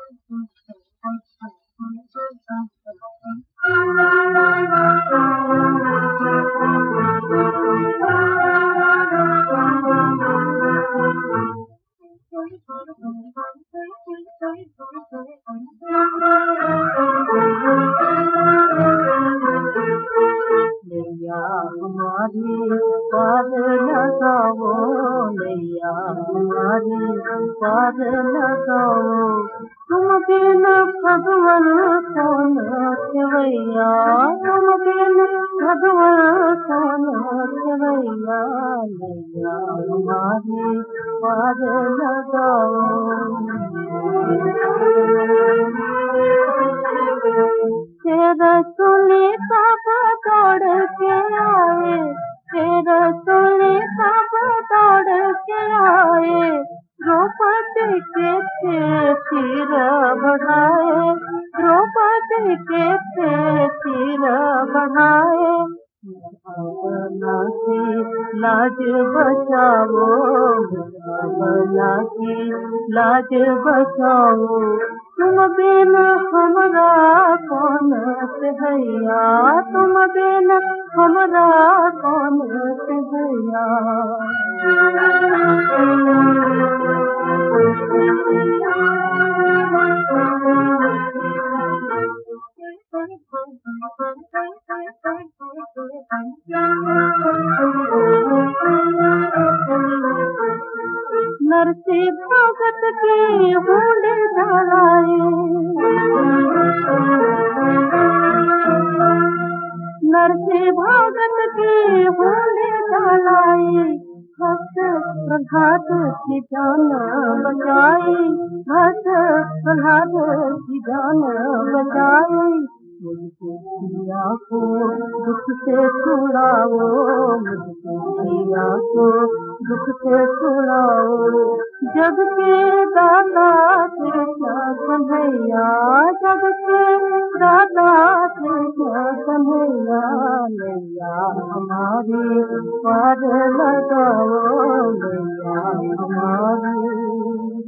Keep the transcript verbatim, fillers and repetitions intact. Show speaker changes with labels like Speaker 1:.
Speaker 1: नैया हमारी पार लगाओ, नैया हमारी पार लगाओ, तुम बिन भगवान कौन खेवैया, तुम बिन भगवान कौन खेवैया, नैया हमारी पार लगाओ। तेरा सुनी सब दौड़ के आए, तेरा सुनी सब दौड़ के आए, द्रौपदी के थे सिर बढ़ाए, द्रौपदी के थे सिर बढ़ाए। बला की लाज बचाओ, बला की लाज बचाओ, तुम बिन हमरा कौन सहैया, तुम बिन हमरा कौन सहैया। नरसी भगत की बूंद धराए, नरसी भगत की बूंद धराए, हस प्रहलाद की जान बचाई, हस प्रहलाद की जान बचाई। मुझको पिया को दुख से छुड़ाओ, मुझको पिया को दुख से छुड़ाओ, जग के दाता कृष्ण कन्हैया, जग के दाता कृष्ण कन्हैया, नैया हमारी पार लगाओ, नैया हमारी।